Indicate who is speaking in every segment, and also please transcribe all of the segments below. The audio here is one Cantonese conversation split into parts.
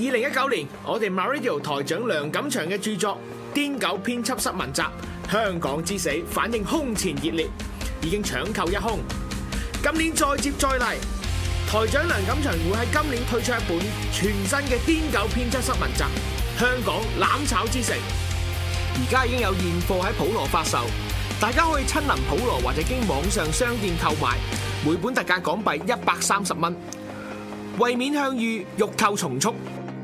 Speaker 1: 2019年，我哋 MyRadio 台長梁錦祥嘅著作《癲狗編輯室文集：香港之死》反應空前熱烈，已經搶購一空。今年再接再厲，台長梁錦祥會喺今年推出一本全新嘅《癲狗編輯室文集：香港攬炒之城》，而家已經有現貨喺普羅發售，大家可以親臨普羅或者經網上商店購買，每本特價港幣130蚊。為免向隅，欲購從速。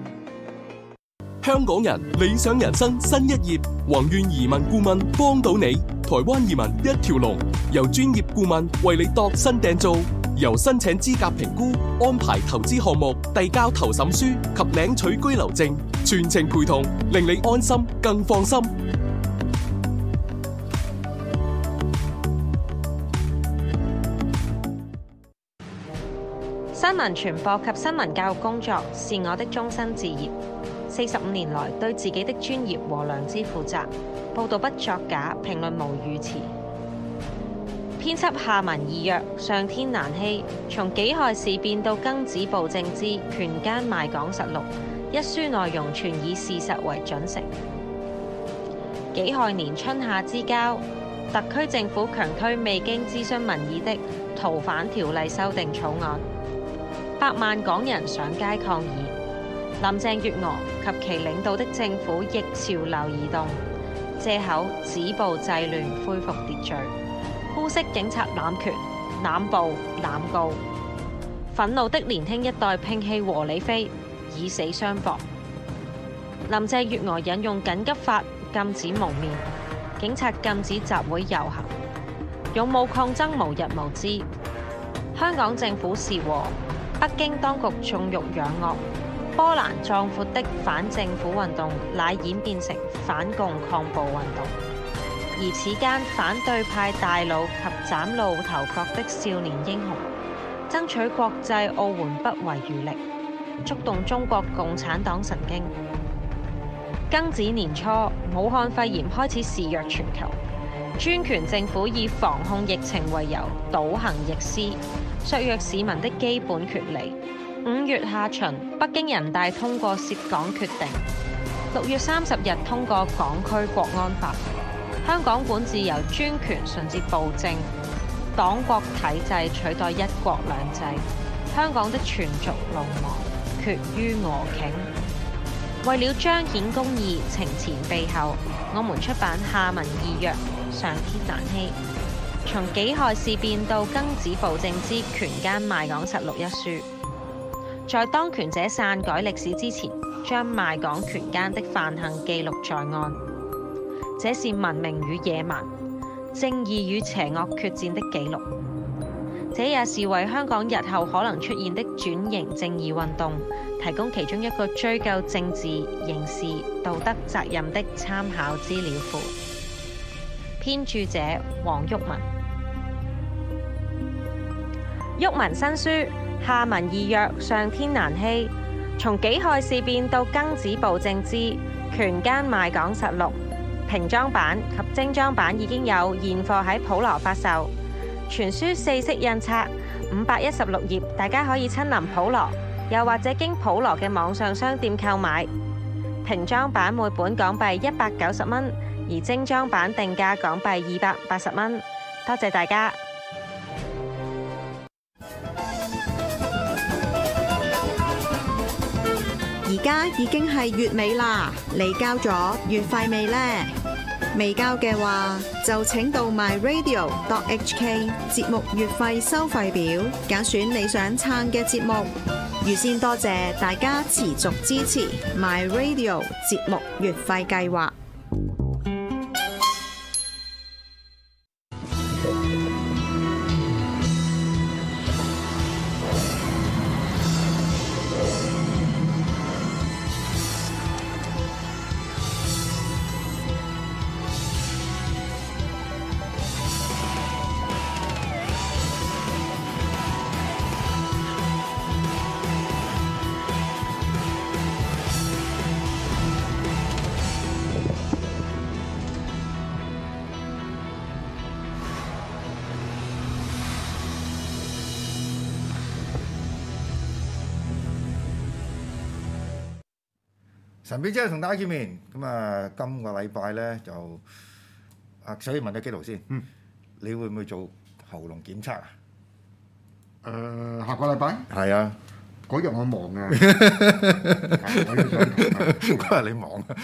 Speaker 2: 香港人理想人生新一頁，宏願移民顧問幫到你。台灣移民一條龍，由專業顧問為你度身訂造，由申請資格評估、安排投資項目、遞交投審書及領取居留證，全程陪同，令你安心更放心。
Speaker 3: 新聞傳播及新聞教育工作是我的終身志業。45年來，對自己的專業和良知負責，報道不作假，評論無語詞。編輯下文意約，上天難欺。從己亥事變到庚子暴政之權奸賣港實錄，一書內容全以事實為準繩。己亥年春夏之交，特區政府強推未經諮詢民意的逃犯條例修訂草案。百萬港人上街抗議，林鄭月娥及其領導的政府逆潮流而動，借口止暴制亂恢復秩序，污衊警察濫權、濫暴、濫告。憤怒的年輕一代摒棄和理非，以死相搏。林鄭月娥引用緊急法禁止蒙面，警察禁止集會遊行，勇武抗爭無日無之。香港政府是和，北京當局縱欲養惡，波瀾壯闊的反政府運動乃演變成反共抗暴運動，而此間反對派大佬及嶄露頭角的少年英雄，爭取國際奧援不遺餘力，觸動中國共產黨神經。庚子年初，武漢肺炎開始肆虐全球，專權政府以防控疫情為由，倒行逆施，削弱市民的基本權利。5月下旬，北京人大通過涉港決定；6月30日通過港區國安法。香港管治由專權順至暴政，黨國體制取代一國兩制。香港的全族龍亡，決於俄頃。為了彰顯公義，情前備後，我們出版下文意約，上天難欺。從己亥事變到庚子暴政之權奸賣港實錄一書，在當權者篡改歷史之前，將賣港權奸的犯行記錄在案。這是文明與野蠻、正義與邪惡決戰的記錄。這也是為香港日後可能出現的轉型正義運動提供其中一個追究政治、刑事、道德責任的參考資料庫。編著者黃毓民。毓民新書下文意約，上天難欺。從己亥事變到庚子暴政之權奸賣港實錄，平裝版及精裝版已經有現貨喺普羅發售。全書4色印刷，516頁，大家可以親臨普羅，又或者經普羅嘅網上商店購買。平裝版每本港幣190蚊，而精裝版定價港幣280蚊。多謝大家。
Speaker 4: 而家已經係月尾啦，你交咗月費未呢？未交嘅話，就請到 myradio.hk 節目月費收費表，揀選你想撐嘅節目。預先多謝大家持續支持 myradio 節目月費計劃。
Speaker 5: 神秘之夜同大家見面，咁啊，今個禮拜咧就所以問咗基圖先，你會唔會做喉嚨檢測啊？
Speaker 6: 下個禮拜
Speaker 5: 係啊，
Speaker 6: 嗰日我忙啊，
Speaker 5: 嗰日你忙啊，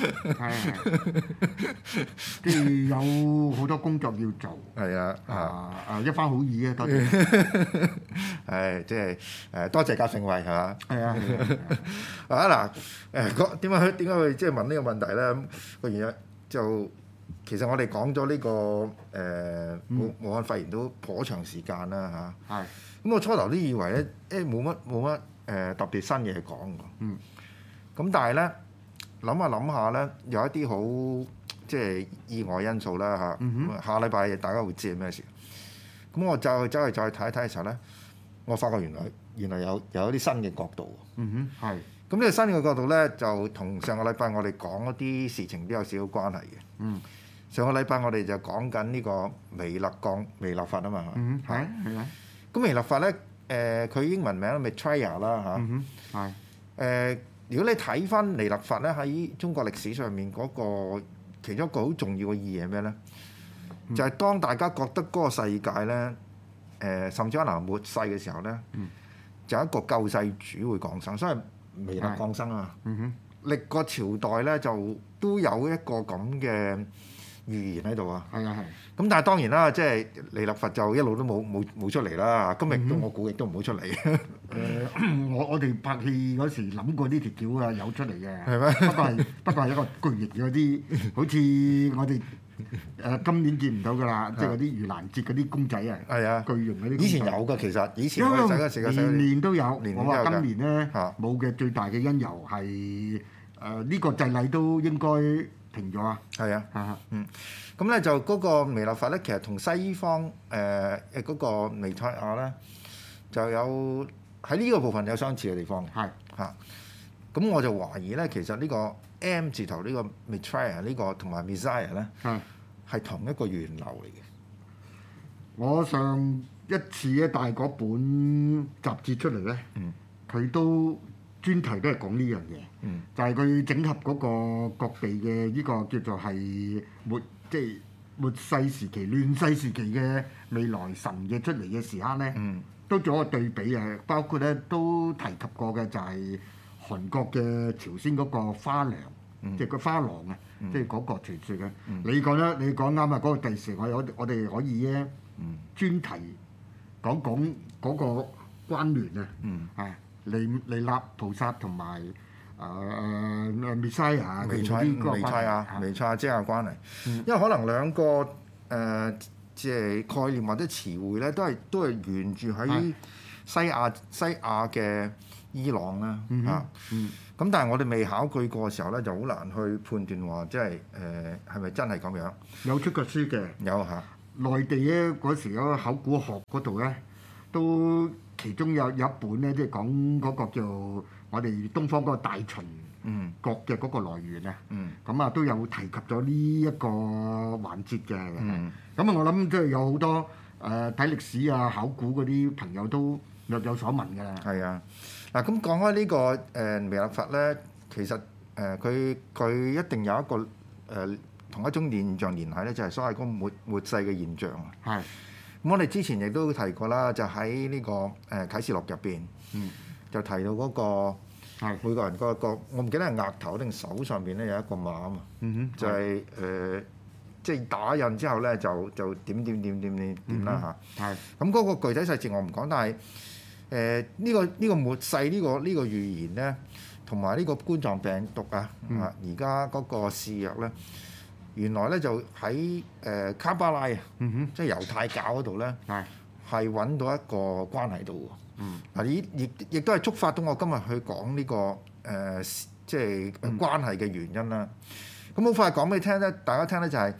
Speaker 6: 即係有好多工作要做。
Speaker 5: 係啊，
Speaker 6: 一番好意啊，多謝。
Speaker 5: 係即係多謝夾盛惠係嘛？
Speaker 6: 係啊，
Speaker 5: 嗱點解會即係問呢個問題咧？個原因就其實我哋講咗呢個武漢肺炎都頗長時間啦嚇。係。咁我初頭都以為咧，冇乜特別新嘢講㗎。咁但係咧諗下咧，有一啲好即係意外因素啦嚇。下禮拜大家會知係咩事。咁我就走去再睇一睇嘅時候咧，我發覺原來有一啲新嘅角度。
Speaker 6: 係。咁
Speaker 5: 呢個新嘅角度咧，就同上個禮拜我哋講嗰啲事情都有少少關係嘅。上個禮拜我哋就講緊呢個微立法啊嘛。
Speaker 6: 係。
Speaker 5: 咁微立法咧，佢英文名 Maitreya 啦嚇。如果你睇翻微立法咧，喺中國歷史上面嗰個其中一個好重要嘅意義係咩咧？就係當大家覺得嗰個世界咧，甚至可能末世嘅時候咧，就有一個救世主會降生，所以微立降生啊嘛。歷個朝代咧就都有一個咁嘅預言喺度啊。係。咁但係當然啦，即係微立法就一路都冇出嚟啦。今日我估亦都唔會出嚟。
Speaker 6: 我哋拍戲嗰時諗過呢條橋啊，有出嚟嘅。
Speaker 5: 係咩？
Speaker 6: 不過係一個巨型嗰啲，好似我哋今年見唔到㗎啦，即係嗰啲盂蘭節嗰啲公仔啊。係啊，巨型嗰啲。以前有㗎，其實以前我哋細嗰時年都有。我話今年咧
Speaker 5: 冇
Speaker 6: 嘅最大嘅因由係呢個祭禮都應該停咗啊。
Speaker 5: 係啊。咁咧就嗰個微立法咧，其實同西方嗰個彌賽亞咧就有喺呢個部分有相似嘅地方。係嚇。咁我就懷疑咧，其實呢個 M 字頭呢個 Maitreya 呢個同埋 Messiah 咧係同一個源流嚟嘅。
Speaker 6: 我上一次咧帶嗰本雜誌出嚟咧，佢都專題都係講呢樣嘢，就係佢整合嗰個各地嘅呢個叫做係即係末世時期、亂世時期嘅未來神嘅出嚟嘅時刻咧，都做一個對比啊！包括咧都提及過嘅就係韓國嘅朝鮮嗰個花娘，即係個花郎啊，即係嗰個傳説嘅。你講啱啊！嗰個第時我哋可以咧專題講嗰個關聯啊，彌勒菩薩同埋彌賽亞佢啲嗰個
Speaker 5: 彌賽亞之間嘅關係，因為可能兩個即係概念或者詞彙咧，都係源住喺西亞嘅伊朗啦嚇。咁但係我哋未考據過嘅時候咧，就好難去判斷話即係係咪真係咁樣。
Speaker 6: 有出過書嘅，
Speaker 5: 有嚇。
Speaker 6: 內地咧嗰時嗰個考古學嗰度咧，都其中有一本咧，即係講嗰個叫我哋東方嗰個大秦國嘅嗰個來源啊。咁啊都有提及咗呢一個環節嘅。咁啊我諗即係有好多睇歷史啊、考古嗰啲朋友都略有所聞㗎啦。
Speaker 5: 係啊，嗱咁講開呢個微立法咧，其實佢一定有一個同一種現象聯繫咧，就係所謂嗰個末世嘅現象啊。係。咁我哋之前亦都提過啦，就喺呢個啟示錄入邊，就提到嗰個每個人個我唔記得係額頭定手上邊咧有一個碼啊嘛。就係即係打印之後咧就點啦嚇。係。咁嗰個具體細節我唔講，但係呢個末世呢個預言咧，同埋呢個冠狀病毒啊，而家嗰個肆虐咧。原來咧就喺卡巴拉啊，即係猶太教嗰度咧，係揾到一個關係度喎。嗱，亦都係觸發到我今日去講呢個即係關係嘅原因啦。咁好快講俾你聽咧，大家聽咧就係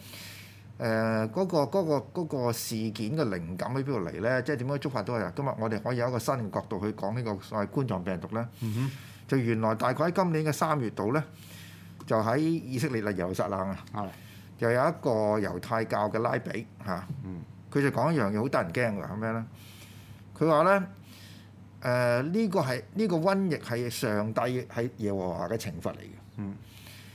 Speaker 5: 嗰個事件嘅靈感喺邊度嚟咧？即係點樣觸發到啊？今日我哋可以有一個新嘅角度去講呢個所謂冠狀病毒咧。就原來大概喺今年嘅3月度咧。就喺以色列啊，耶路撒冷啊，又有一個猶太教嘅拉比嚇，佢就講一樣嘢好得人驚㗎，係咩咧？佢話咧呢個瘟疫係上帝係耶和華嘅懲罰嚟嘅。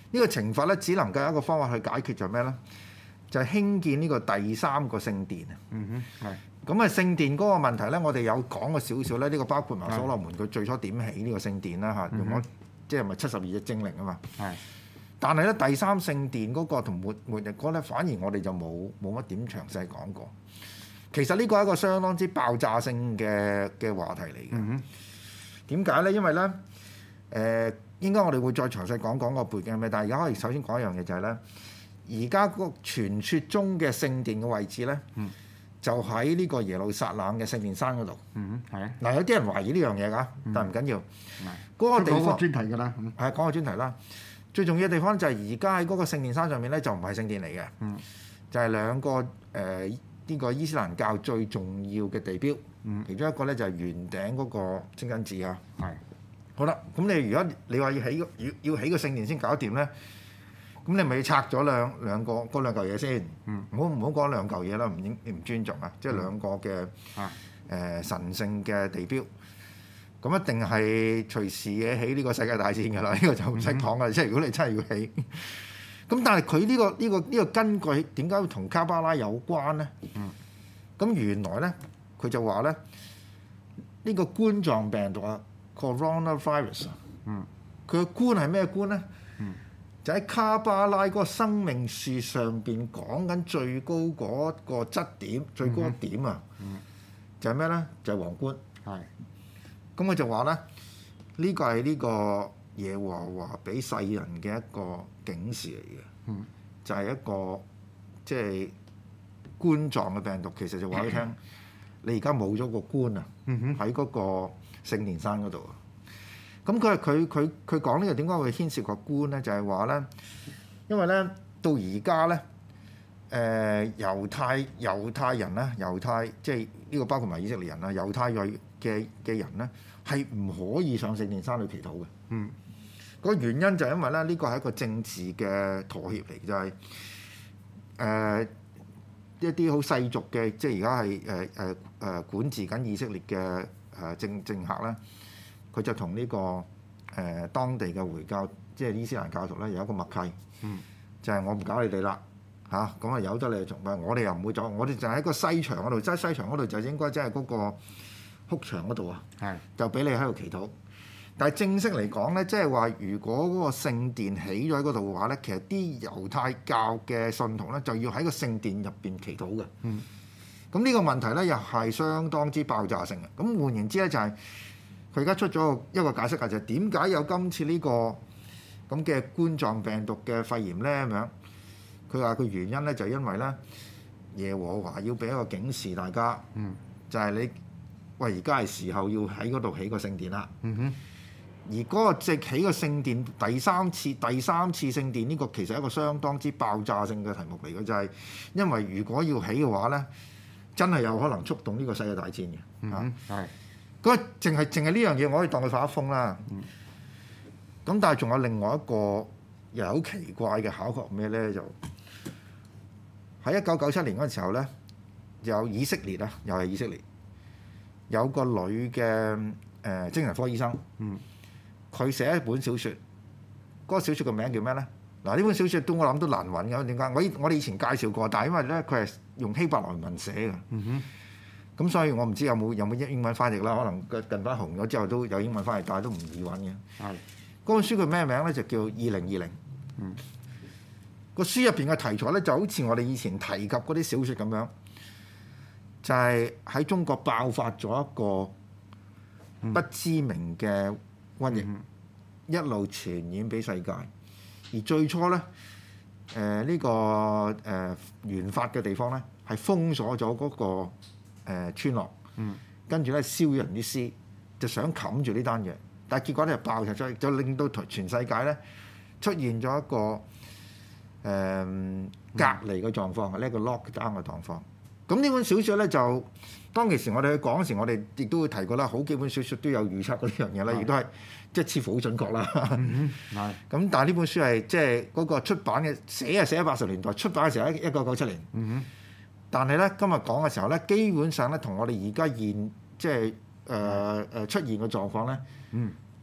Speaker 5: 呢個懲罰咧，只能夠有一個方法去解決，就係咩咧？就係興建呢個第三個聖殿啊！
Speaker 6: 係。
Speaker 5: 咁啊，聖殿嗰個問題咧，我哋有講過少少咧。呢個包括埋所羅門佢最初點起呢個聖殿啦嚇，用咗即係咪72隻精靈啊嘛？
Speaker 6: 係。
Speaker 5: 但係咧，第三聖殿嗰個同末日嗰咧，反而我哋就冇乜點詳細講過。其實呢個係一個相當之爆炸性嘅話題嚟嘅。點解咧？因為咧，應該我哋會再詳細講個背景係咩？但係而家可以首先講一樣嘢就係咧，而家個傳說中嘅聖殿嘅位置咧，就喺呢個耶路撒冷嘅聖殿山嗰度。
Speaker 6: 係啊。
Speaker 5: 嗱，有啲人懷疑呢樣嘢㗎，但係唔緊要。嗰個地方
Speaker 6: 專題㗎啦。
Speaker 5: 係講個專題啦。最重要嘅地方就係而家喺嗰個聖殿山上面咧，就唔係聖殿嚟嘅，就係兩個呢個伊斯蘭教最重要嘅地標。其中一個咧就係圓頂嗰個清真寺啊。係。好啦，咁你如果你話要起個聖殿先搞掂咧，咁你咪要拆咗兩個嗰兩嚿嘢先。唔好講兩嚿嘢啦，唔尊重啊！即係兩個嘅神聖嘅地標。咁一定係隨時嘅起呢個世界大戰㗎啦，呢個就唔使講㗎。即係如果你真係要起，咁但係佢呢個根據點解會同卡巴拉有關咧？咁原來咧佢就話咧呢個冠狀病毒啊 ，coronavirus 啊，佢嘅冠係咩冠咧？就喺卡巴拉嗰個生命樹上邊講緊最高嗰個質點，最高一點啊，就係咩咧？就係皇冠。係。咁我就話咧，呢個係呢個耶和華俾世人嘅一個警示嚟嘅，就係一個即係冠狀嘅病毒。其實就話俾你聽，你而家冇咗個冠啊，喺嗰個聖殿山嗰度啊。咁佢講呢個點解會牽涉個冠咧？就係話咧，因為咧到而家咧，猶太人咧，即係呢個包括埋以色列人啊，猶太裔嘅人咧，係唔可以上聖殿山去祈禱嘅。個原因就係因為咧，呢個係一個政治嘅妥協嚟，就係一啲好世俗嘅，即係而家係管治緊以色列嘅政客咧，佢就同呢個當地嘅回教，即係伊斯蘭教徒咧，有一個默契，就係我唔搞你哋啦嚇，咁啊由得你做，我哋又唔會做，我哋就喺個西牆嗰度，即係西牆嗰度就應該即係嗰個哭牆嗰度啊，就俾你喺度祈禱。但係正式嚟講咧，即係話如果嗰個聖殿起咗喺嗰度嘅話咧，其實啲猶太教嘅信徒咧就要喺個聖殿入邊祈禱嘅。咁呢個問題咧又係相當之爆炸性嘅。咁換言之咧就係佢而家出咗一個解釋啊，就係點解有今次呢個咁嘅冠狀病毒嘅肺炎咧咁樣？佢話個原因咧就係因為咧耶和華要俾一個警示大家，就係你喂而家係時候要喺嗰度起個聖殿啦。而嗰個即係起個聖殿第三次聖殿呢個其實係一個相當之爆炸性嘅題目嚟嘅，就係因為如果要起嘅話咧，真係有可能觸動呢個世界大戰嘅。係。嗰淨係呢樣嘢，我可以當佢發一瘋啦。咁但係仲有另外一個又好奇怪嘅巧合咩咧？就喺1997年嗰陣時候咧，有以色列啊，又係以色列有個女嘅精神科醫生。佢寫一本小説，嗰個小説嘅名叫咩咧？嗱，呢本小説我諗都難揾嘅，點解？我哋以前介紹過，但係因為咧佢係用希伯來文寫嘅，咁所以我唔知有冇英文翻譯啦。可能近排紅咗之後都有英文翻譯，但係都唔易揾嘅。係嗰本書叫咩名咧？就叫《2020》。個書入邊嘅題材咧就好似我哋以前提及嗰啲小説咁樣，就係喺中國爆發咗一個不知名嘅瘟疫，一路傳染俾世界。而最初咧，呢個原發嘅地方咧係封鎖咗嗰個村落，跟住咧燒人啲屍，就想冚住呢單嘢。但係結果咧爆曬出嚟，就令到全世界咧出現咗一個隔離嘅狀況，呢一個 lockdown 嘅狀況。咁呢本小説咧就當其時我哋去講嗰時，我哋亦都會提過啦。好幾本小説都有預測過呢樣嘢啦，亦都係即係似乎好準確啦。咁但係呢本書係即係嗰個出版嘅寫喺80年代，出版嘅時候喺1997年。但係咧今日講嘅時候咧，基本上咧同我哋而家現即係出現嘅狀況咧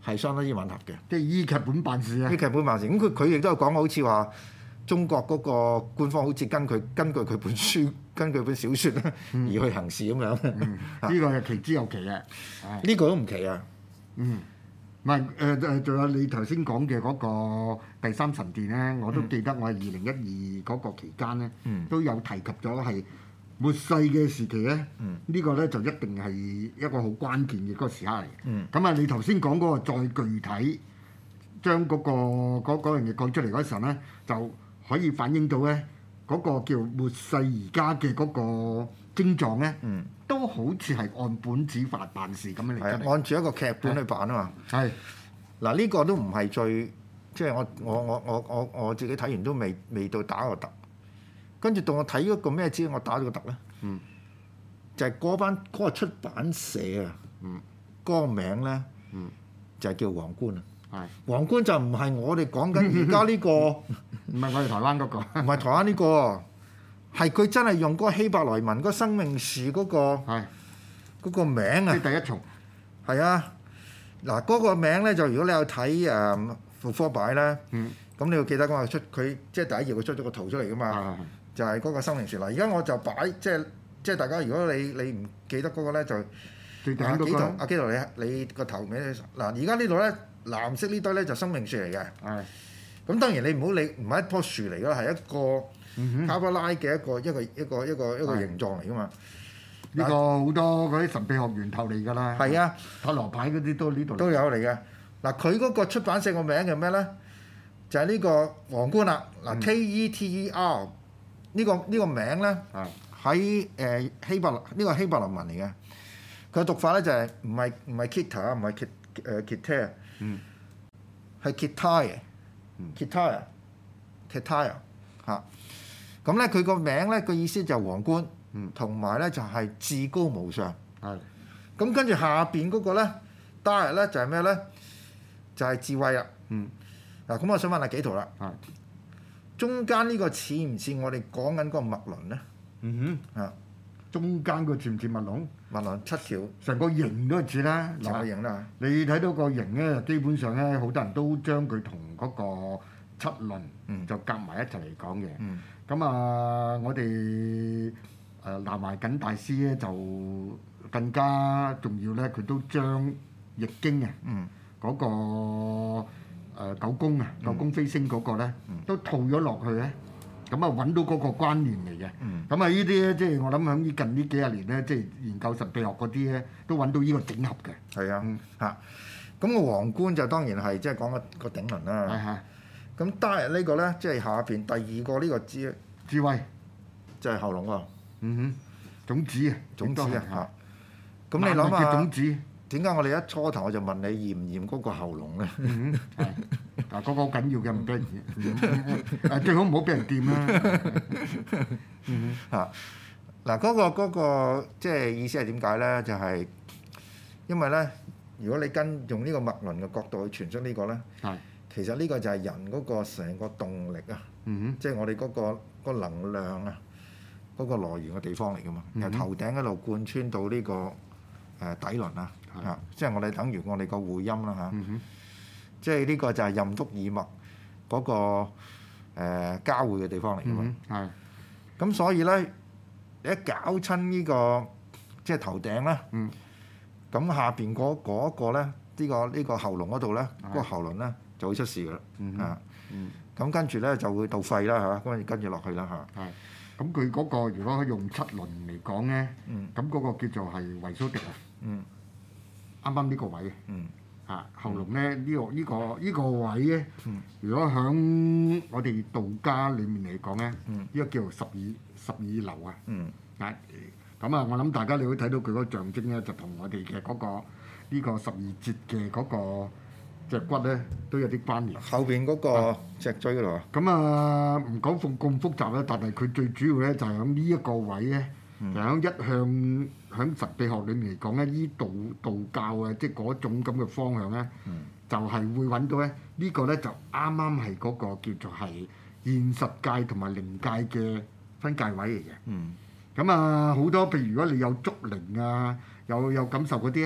Speaker 5: 係相當之吻合嘅。
Speaker 6: 即係依劇本辦事啊！
Speaker 5: 啲劇本辦事，咁佢亦都有講好似話中國嗰個官方好似根據佢本書、根據本小説咧而去行事咁樣。
Speaker 6: 呢個係其之有其嘅。
Speaker 5: 呢個都唔奇啊！
Speaker 6: 唔係仲有你頭先講嘅嗰個第三神殿咧，我都記得我係2012嗰個期間咧，都有提及咗係末世嘅時期咧。呢個咧就一定係一個好關鍵嘅嗰個時刻嚟。咁啊，你頭先講嗰個再具體，將嗰樣嘢講出嚟嗰時候咧，就可以反映到咧嗰個叫末世而家嘅嗰個症狀咧，都好似係按本子法辦事咁樣嚟出嚟。
Speaker 5: 按住一個劇本去辦啊嘛。
Speaker 6: 係
Speaker 5: 嗱，呢個都唔係最，即係我自己睇完都未到打個突，跟住到我睇嗰個咩知我打咗個突咧，就係嗰個出版社啊，嗰個名咧就係叫皇冠啊。皇冠就唔係我哋講緊而家呢個，
Speaker 6: 唔係我哋台灣嗰個，
Speaker 5: 唔係台灣呢個，係佢真係用嗰個希伯來文嗰個生命樹嗰個名啊。
Speaker 6: 即係第一重。
Speaker 5: 係啊，嗱嗰個名咧就如果你有睇復科擺咧，咁你要記得講佢即係第一頁佢出咗個圖出嚟噶嘛，就係嗰個生命樹。嗱而家我就擺即係大家如果你唔記得嗰個咧就阿基圖你個頭尾嗱而家呢度咧藍色呢堆咧就生命樹嚟嘅。咁當然你唔係一棵樹嚟㗎，係一個卡巴拉嘅一個形狀嚟㗎嘛。
Speaker 6: 呢個好多嗰啲神秘學源頭嚟㗎啦。
Speaker 5: 係啊，
Speaker 6: 塔羅牌嗰啲都呢度
Speaker 5: 都有嚟嘅。嗱，佢嗰個出版社個名叫咩咧？就係呢個皇冠啦。嗱，Keter 呢個名咧喺希伯來文嚟嘅。佢嘅讀法咧就係唔係 Keter 唔係 Keter，係 Keter 嚇。咁咧佢個名咧個意思就係皇冠。同埋咧就係至高無上。咁跟住下邊嗰個咧 Dyer 咧就係咩咧？就係智慧啦。嗱咁我想問下幾圖啦。中間呢個似唔似我哋講緊嗰個脈輪咧？
Speaker 6: 中間個似唔似脈輪？
Speaker 5: 脈輪7條，
Speaker 6: 成個形都係似啦。
Speaker 5: 成個形啦。
Speaker 6: 你睇到個形咧，基本上咧好多人都將佢同嗰個七輪就夾埋一齊嚟講嘅。咁我哋南懷瑾大師咧就更加重要咧，佢都將易經啊嗰個九宮飛星嗰個咧都套咗落去咧，咁揾到嗰個關聯嚟嘅。咁呢啲咧，即係我諗喺近呢幾十年咧，即係研究神秘學嗰啲咧，都揾到呢個整合嘅。
Speaker 5: 係啊，嚇！咁個皇冠就當然係即係講個頂輪啦。咁 Dyer 呢個咧，即係下邊第二個呢個智慧，就係喉嚨喎。
Speaker 6: 種子啊
Speaker 5: 嚇！咁你諗下
Speaker 6: 種子
Speaker 5: 點解我哋一初頭我就問你驗唔驗嗰個喉嚨咧？
Speaker 6: 嗰個好緊要嘅，唔俾人驗，最好唔好俾人掂啦。
Speaker 5: 嚇！嗱嗰個即係意思係點解咧？就係因為咧，如果你用呢個脈輪嘅角度去傳出呢個咧，其實呢個就係人嗰個成個動力啊，即係我哋嗰個能量啊。嗰個來源嘅地方嚟㗎嘛，由頭頂一路貫穿到呢個底輪啊，即係我哋等於我哋個會陰啦嚇，即係呢個就係任督二脈嗰個交匯嘅地方嚟㗎嘛。咁所以咧，你一搞親呢個即係頭頂咧，咁下邊嗰個咧，呢個喉嚨嗰度咧，嗰個喉輪咧就會出事㗎啦。咁跟住咧就會到肺啦嚇，跟住落去啦嚇。
Speaker 6: 咁佢嗰個如果用七輪嚟講咧，咁嗰個叫做係維蘇迪啊，啱啱呢個位喉嚨咧呢個位咧，如果響我哋道家裡面嚟講咧，呢個叫做十二樓啊。咁我諗大家你會睇到佢嗰個象徵咧，就同我哋嘅嗰個呢個12節嘅嗰個脊骨咧都有啲關聯。
Speaker 5: 後邊嗰個脊椎嗰度啊。
Speaker 6: 咁唔講咁複雜啦，但係佢最主要咧就係喺呢一個位咧，就喺一向喺神秘學裏面嚟講咧，依道教啊，即係嗰種咁嘅方向咧，就係會揾到咧呢個咧就啱啱係嗰個叫做係現實界同埋靈界嘅分界位嚟嘅。咁好多譬如如果你有觸靈啊，有感受嗰啲咧。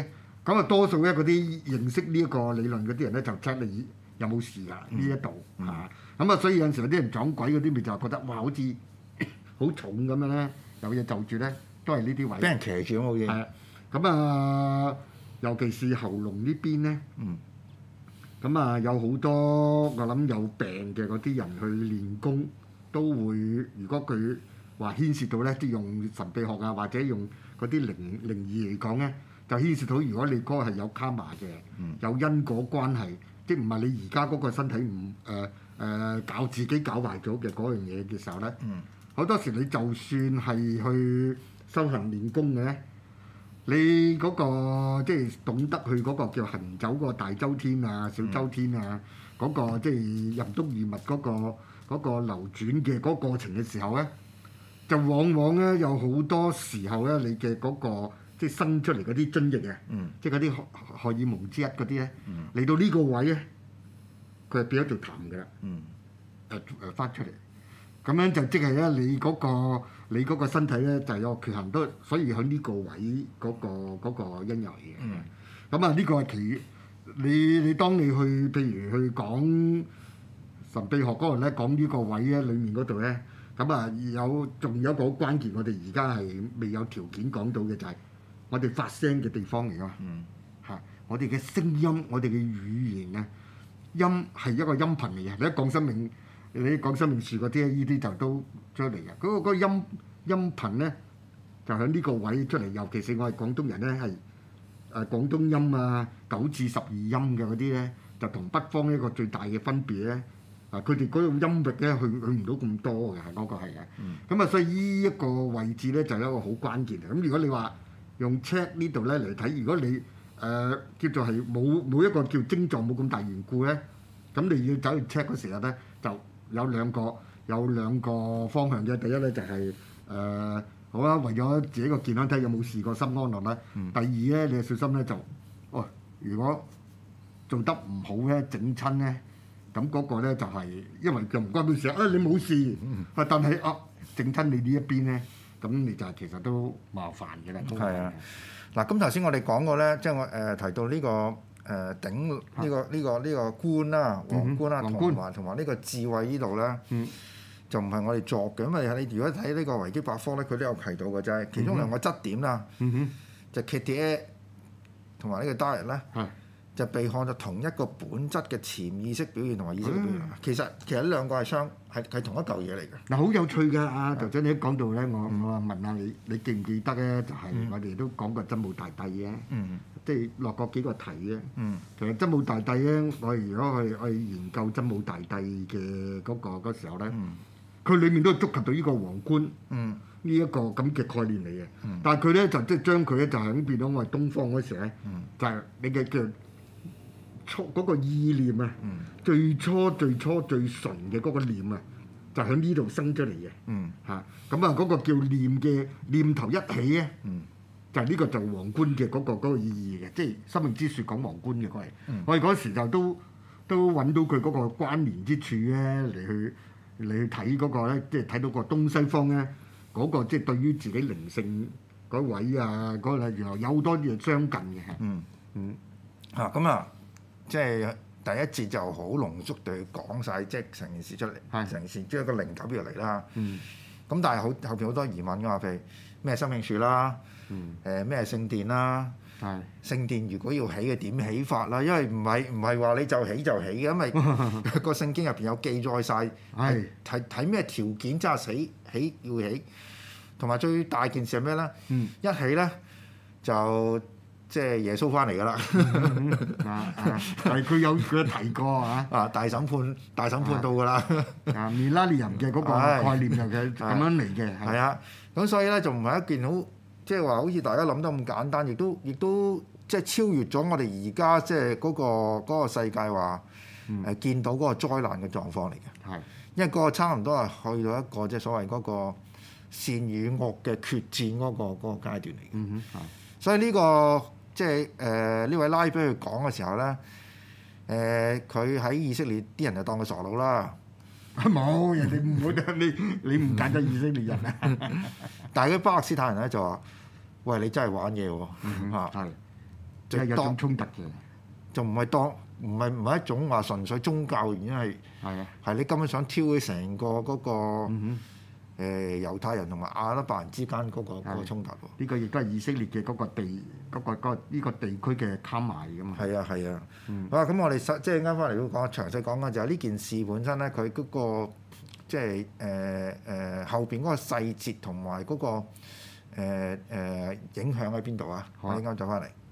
Speaker 6: 咁啊，多數咧嗰啲認識呢一個理論嗰啲人咧，就 check 你有冇事啊呢一度嚇。咁啊，所以有陣時有啲人撞鬼嗰啲，咪就係覺得哇，好似好重咁樣咧，有嘢就住咧，都係呢啲位。
Speaker 5: 俾人騎住咁好似。
Speaker 6: 係啊，咁啊，尤其是喉嚨呢邊咧。咁啊，有好多我諗有病嘅嗰啲人去練功，都會如果佢話牽涉到咧，即係用神秘學啊，或者用嗰啲靈異嚟講咧，就牽涉到如果你嗰個係有卡瑪嘅，有因果關係，即係唔係你而家嗰個身體唔搞自己搞壞咗嘅嗰樣嘢嘅時候咧，好多時你就算係去修行練功嘅咧。你嗰個即係懂得去嗰個叫行走嗰個大周天啊、小周天啊，嗰個即係任督二脈嗰個流轉嘅嗰個過程嘅時候咧，就往往咧有好多時候咧，你嘅嗰個即係生出嚟嗰啲津液啊，即係嗰啲荷爾蒙之一嗰啲咧，嚟到呢個位咧，佢係變咗條痰㗎啦，翻出嚟。咁樣就即係咧，你嗰個身體咧就有個缺陷，都所以喺呢個位嗰個因由嘅。咁啊，呢個係你當你去譬如去講神秘學嗰度咧，講呢個位咧裡面嗰度咧，咁啊仲有一個好關鍵，我哋而家係未有條件講到嘅就係我哋發聲嘅地方嚟㗎嘛。我哋嘅聲音，我哋嘅語言啊，音係一個音頻嚟嘅。你一講生命樹嗰啲呢啲就都出嚟嘅。嗰個音頻咧就喺呢個位出嚟，尤其是我哋廣東人咧係廣東音啊9至12音嘅嗰啲咧，就同北方一個最大嘅分別咧，佢哋嗰種音域咧去唔到咁多嘅，嗰個係嘅。咁啊，所以呢一個位置咧就係一個好關鍵嘅。咁如果你話用 check 呢度咧嚟睇，如果你叫做係冇一個叫症狀冇咁大緣故咧，咁你要走去 check 嗰時候咧就有兩個方向嘅。第一咧就係好啦，為咗自己個健康睇有冇試過心安樂啦。第二咧，你要小心咧就，如果做得唔好咧，整親咧，咁嗰個咧就係因為就唔關佢事你冇事，但係整親你呢一邊咧，咁你就其實都麻煩嘅啦。
Speaker 5: 係啊，嗱，咁頭先我哋講過咧，即係我提到呢個頂呢個官啦、皇冠啦，同埋呢個智慧呢度咧。就唔係我哋作嘅，因為你如果睇呢個維基百科咧，佢都有提到嘅就係其中兩個質點啦，就 KTA 同埋呢個 Diet 咧，就被看作同一個本質嘅潛意識表現同埋意識表現。其實呢兩個係同一嚿嘢嚟嘅。嗱，
Speaker 6: 好有趣嘅頭先你一講到咧，我問下你記唔記得咧？就係我哋都講過真武大帝嘅，即係落過幾個題嘅。其實真武大帝咧，我哋如果去研究真武大帝嘅嗰時候咧。佢裏面都觸及到呢個皇冠呢一個咁嘅概念嚟嘅，但係佢咧就即係將佢咧就係變咗我哋東方嗰時咧，就係你嘅叫初嗰個意念啊，最初最純嘅嗰個念啊，就喺呢度生出嚟嘅嚇。咁啊嗰個叫念嘅念頭一起咧，就係呢個就皇冠嘅嗰個意義嘅，即係《生命之樹》講皇冠嘅嗰係。我哋嗰時就都揾到佢嗰個關聯之處咧嚟去睇嗰個咧，即係睇到個東西方咧嗰個即係對於自己靈性嗰位啊嗰個原來有好多嘢相近嘅。
Speaker 5: 咁即係第一節就好濃縮地講晒，即係成件事出嚟，成件事將一個靈感入嚟啦。咁但係後邊好多疑問㗎嘛，譬如咩生命樹啦，咩聖殿啦。聖殿如果要起嘅點起法啦？因為唔係話你就起就起嘅，因為個聖經入邊有記載晒，睇咩條件之下起要起，同埋最大件事係咩咧？一起咧就即係耶穌翻嚟㗎啦。
Speaker 6: 係佢提過
Speaker 5: 大審判到㗎啦。
Speaker 6: Millennium 嘅嗰個概念就係咁樣嚟嘅。
Speaker 5: 係啊，咁所以咧就唔係一件好。即係話好似大家諗得咁簡單，亦都即係超越咗我哋而家即係嗰個世界話見到嗰個災難嘅狀況嚟嘅。因為嗰個差唔多係去到一個即係所謂嗰個善與惡嘅決戰嗰個階段嚟嘅。所以呢個即係呢位拉比佢講嘅時候咧，佢喺以色列啲人就當佢傻佬啦。
Speaker 6: 冇人哋唔好你唔揀咗以色列人啊！
Speaker 5: 但係啲巴勒斯坦人咧就話：喂，你真係玩嘢喎！
Speaker 6: 即係有種衝突嘅，
Speaker 5: 就唔係一種話純粹宗教原因係你根本想挑起成個嗰個猶太人同埋阿拉伯人之間嗰個衝突喎。
Speaker 6: 呢個亦都係以色列嘅嗰個地呢個地區嘅卡埋㗎嘛。
Speaker 5: 係啊。好啊，咁我哋即係啱翻嚟都講詳細講緊就係呢件事本身咧，佢嗰個即係後邊嗰個細節同埋嗰個影響喺邊度啊？我哋啱就翻嚟。